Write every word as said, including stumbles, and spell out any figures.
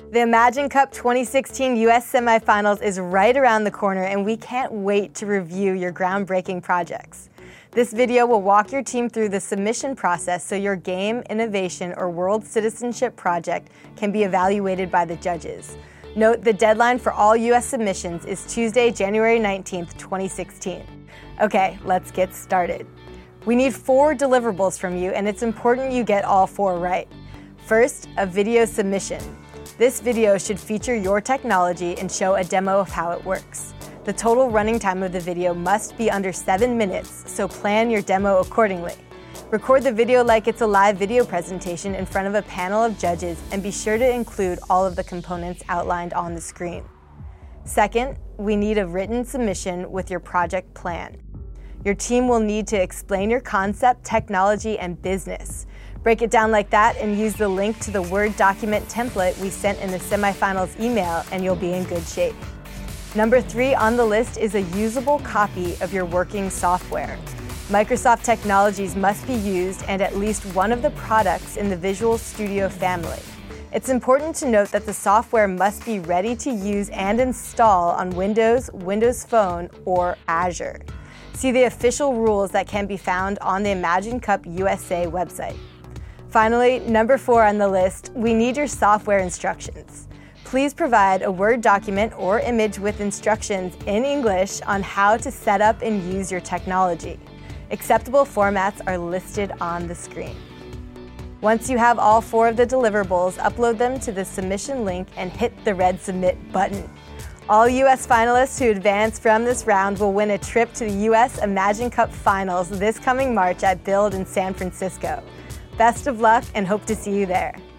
The Imagine Cup twenty sixteen U S semifinals is right around the corner, and we can't wait to review your groundbreaking projects. This video will walk your team through the submission process so your game, innovation, or world citizenship project can be evaluated by the judges. Note the deadline for all U S submissions is Tuesday, January nineteenth, twenty sixteen. Okay, let's get started. We need four deliverables from you, and it's important you get all four right. First, a video submission. This video should feature your technology and show a demo of how it works. The total running time of the video must be under seven minutes, so plan your demo accordingly. Record the video like it's a live video presentation in front of a panel of judges, and be sure to include all of the components outlined on the screen. Second, we need a written submission with your project plan. Your team will need to explain your concept, technology, and business. Break it down like that and use the link to the Word document template we sent in the semifinals email, and you'll be in good shape. Number three on the list is a usable copy of your working software. Microsoft technologies must be used and at least one of the products in the Visual Studio family. It's important to note that the software must be ready to use and install on Windows, Windows Phone, or Azure. See the official rules that can be found on the Imagine Cup U S A website. Finally, number four on the list, we need your software instructions. Please provide a Word document or image with instructions in English on how to set up and use your technology. Acceptable formats are listed on the screen. Once you have all four of the deliverables, upload them to the submission link and hit the red submit button. All U S finalists who advance from this round will win a trip to the U S Imagine Cup Finals this coming March at Build in San Francisco. Best of luck and hope to see you there.